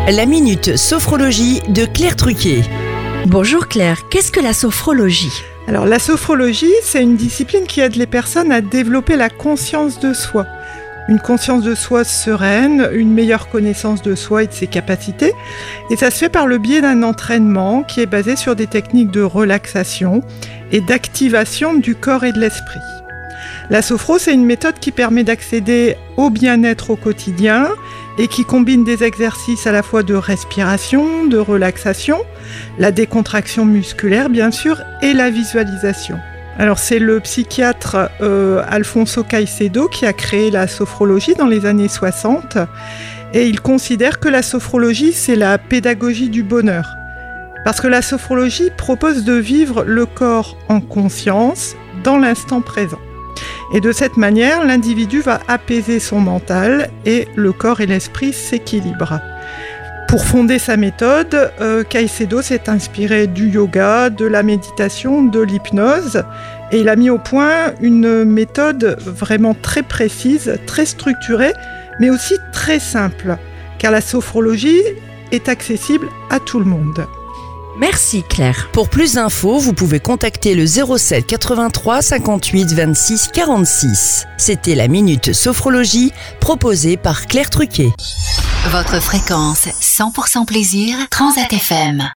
La minute sophrologie de Claire Truquet. Bonjour Claire, qu'est-ce que la sophrologie ? Alors la sophrologie, c'est une discipline qui aide les personnes à développer la conscience de soi. Une conscience de soi sereine, une meilleure connaissance de soi et de ses capacités. Et ça se fait par le biais d'un entraînement qui est basé sur des techniques de relaxation et d'activation du corps et de l'esprit. La sophro, c'est une méthode qui permet d'accéder au bien-être au quotidien et qui combine des exercices à la fois de respiration, de relaxation, la décontraction musculaire bien sûr et la visualisation. Alors c'est le psychiatre Alfonso Caicedo qui a créé la sophrologie dans les années 60 et il considère que la sophrologie c'est la pédagogie du bonheur. Parce que la sophrologie propose de vivre le corps en conscience dans l'instant présent. Et de cette manière, l'individu va apaiser son mental et le corps et l'esprit s'équilibrent. Pour fonder sa méthode, Caicedo s'est inspiré du yoga, de la méditation, de l'hypnose et il a mis au point une méthode vraiment très précise, très structurée, mais aussi très simple, car la sophrologie est accessible à tout le monde. Merci Claire. Pour plus d'infos, vous pouvez contacter le 07 83 58 26 46. C'était la minute sophrologie proposée par Claire Truquet. Votre fréquence 100% plaisir, Transat FM.